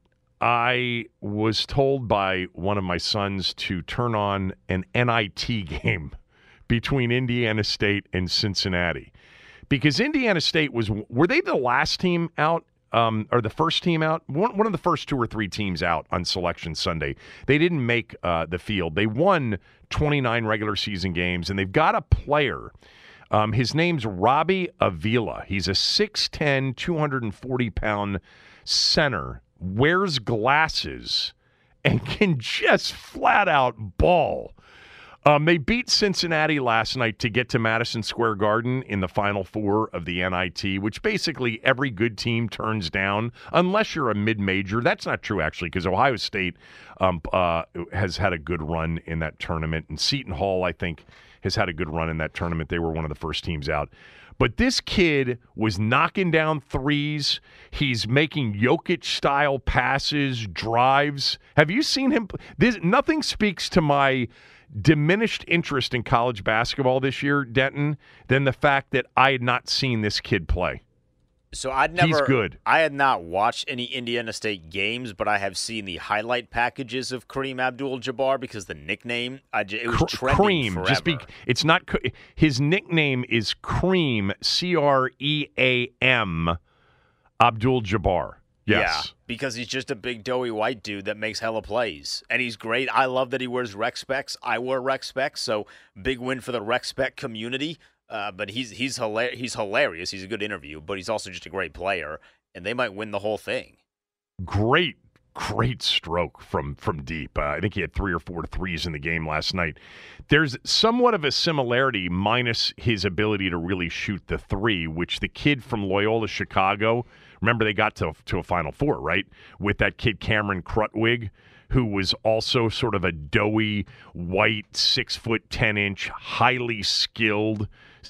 I was told by one of my sons to turn on an N I T game between Indiana State and Cincinnati. Because Indiana State was, were they the last team out, um, or the first team out? One, one of the first two or three teams out on Selection Sunday. They didn't make uh, the field. They won twenty-nine regular season games, and they've got a player. Um, his name's Robbie Avila. He's a six ten, two hundred forty pound center, wears glasses, and can just flat out ball. Um, they beat Cincinnati last night to get to Madison Square Garden in the Final Four of the N I T, which basically every good team turns down, unless you're a mid-major. That's not true, actually, because Ohio State um, uh, has had a good run in that tournament, and Seton Hall, I think, has had a good run in that tournament. They were one of the first teams out. But this kid was knocking down threes. He's making Jokic-style passes, drives. Have you seen him? This, nothing speaks to my diminished interest in college basketball this year, Denton, than the fact that I had not seen this kid play. So I'd never. He's good. I had not watched any Indiana State games, but I have seen the highlight packages of Kareem Abdul-Jabbar because the nickname I j- it was C- trending Cream. forever. Just be, it's not. His nickname is Cream. C R E A M. Abdul-Jabbar. Yes. Yeah, because he's just a big doughy white dude that makes hella plays, and he's great. I love that he wears rec specs. I wear rec specs, so big win for the rec spec community. Uh, but he's he's hilar- he's hilarious. He's a good interview, but he's also just a great player, and they might win the whole thing. Great, great stroke from from deep. Uh, I think he had three or four threes in the game last night. There's somewhat of a similarity, minus his ability to really shoot the three, which the kid from Loyola Chicago, remember they got to, to a Final Four, right? With that kid Cameron Krutwig, who was also sort of a doughy, white, six foot ten inch, highly skilled,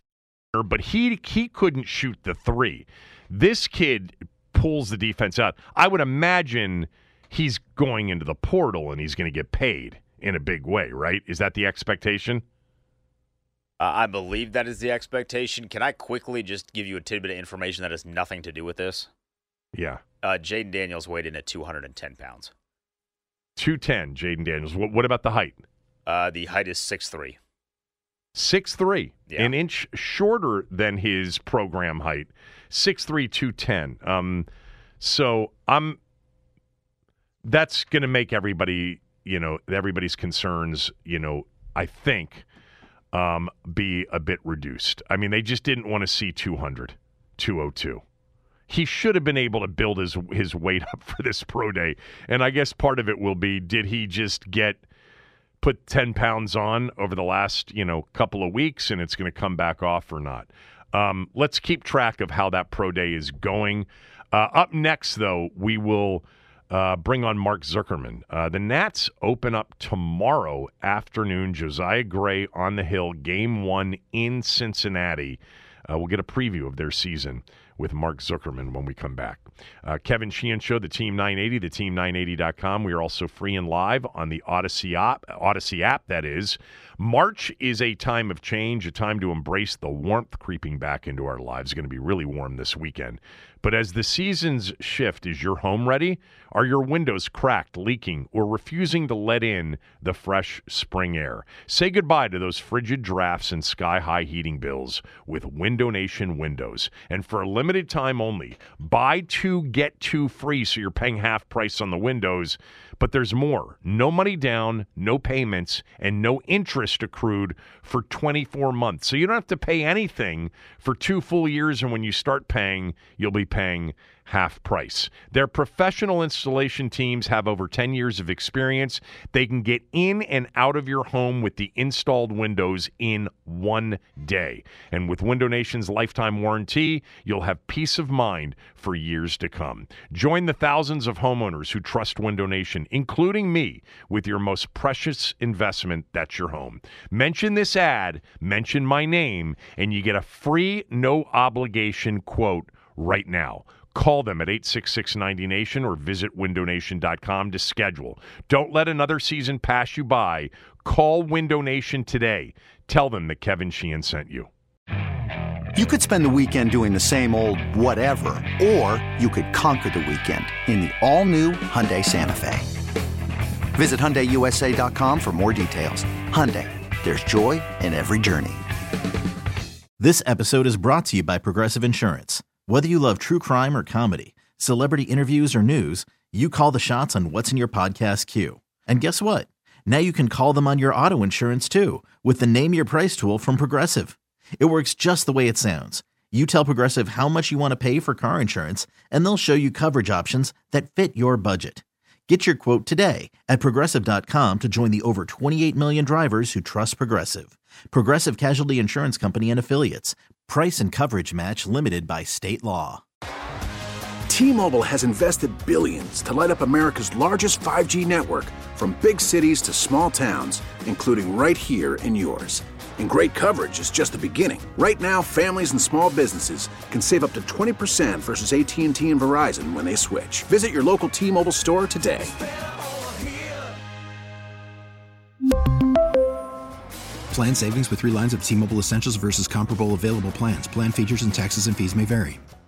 but he he couldn't shoot the three. This kid pulls the defense out. I would imagine he's going into the portal and he's going to get paid in a big way, right? Is that the expectation? Uh, I believe that is the expectation. Can I quickly just give you a tidbit of information that has nothing to do with this? Yeah. Uh, Jaden Daniels weighed in at two hundred ten pounds. two ten, Jaden Daniels. What, what about the height? Uh, the height is six three. six three, yeah. An inch shorter than his program height. six three, two ten. Um, so I'm. That's going to make everybody, you know, everybody's concerns, you know, I think, um, be a bit reduced. I mean, they just didn't want to see two hundred, two oh two. He should have been able to build his his weight up for this pro day. And I guess part of it will be, did he just get put ten pounds on over the last, you know, couple of weeks and it's going to come back off or not? Um, let's keep track of how that pro day is going. Uh, up next, though, we will uh, bring on Mark Zuckerman. Uh, the Nats open up tomorrow afternoon. Josiah Gray on the Hill, game one in Cincinnati. Uh, we'll get a preview of their season with Mark Zuckerman when we come back. Uh, Kevin Sheehan Show, the Team nine eighty, the team nine eighty dot com. We are also free and live on the Odyssey app, Odyssey app, that is. March is a time of change, a time to embrace the warmth creeping back into our lives. It's going to be really warm this weekend. But as the seasons shift, is your home ready? Are your windows cracked, leaking, or refusing to let in the fresh spring air? Say goodbye to those frigid drafts and sky-high heating bills with Window Nation windows. And for a limited time only, buy two, get two free, so you're paying half price on the windows. But there's more. No money down, no payments, and no interest accrued for twenty-four months. So you don't have to pay anything for two full years, and when you start paying, you'll be paying half price. Their professional installation teams have over ten years of experience. They can get in and out of your home with the installed windows in one day. And with Window Nation's lifetime warranty, you'll have peace of mind for years to come. Join the thousands of homeowners who trust Window Nation, including me, with your most precious investment, that's your home. Mention this ad, mention my name, and you get a free, no-obligation quote right now. Call them at eight six six, ninety nation or visit window nation dot com to schedule. Don't let another season pass you by. Call Window Nation today. Tell them that Kevin Sheehan sent you. You could spend the weekend doing the same old whatever, or you could conquer the weekend in the all-new Hyundai Santa Fe. Visit Hyundai U S A dot com for more details. Hyundai, there's joy in every journey. This episode is brought to you by Progressive Insurance. Whether you love true crime or comedy, celebrity interviews or news, you call the shots on what's in your podcast queue. And guess what? Now you can call them on your auto insurance too with the Name Your Price tool from Progressive. It works just the way it sounds. You tell Progressive how much you want to pay for car insurance, and they'll show you coverage options that fit your budget. Get your quote today at Progressive dot com to join the over twenty-eight million drivers who trust Progressive. Progressive Casualty Insurance Company and Affiliates. Price and coverage match limited by state law. T-Mobile has invested billions to light up America's largest five G network, from big cities to small towns, including right here in yours. And great coverage is just the beginning. Right now, families and small businesses can save up to twenty percent versus A T and T and Verizon when they switch. Visit your local T-Mobile store today. Plan savings with three lines of T-Mobile Essentials versus comparable available plans. Plan features and taxes and fees may vary.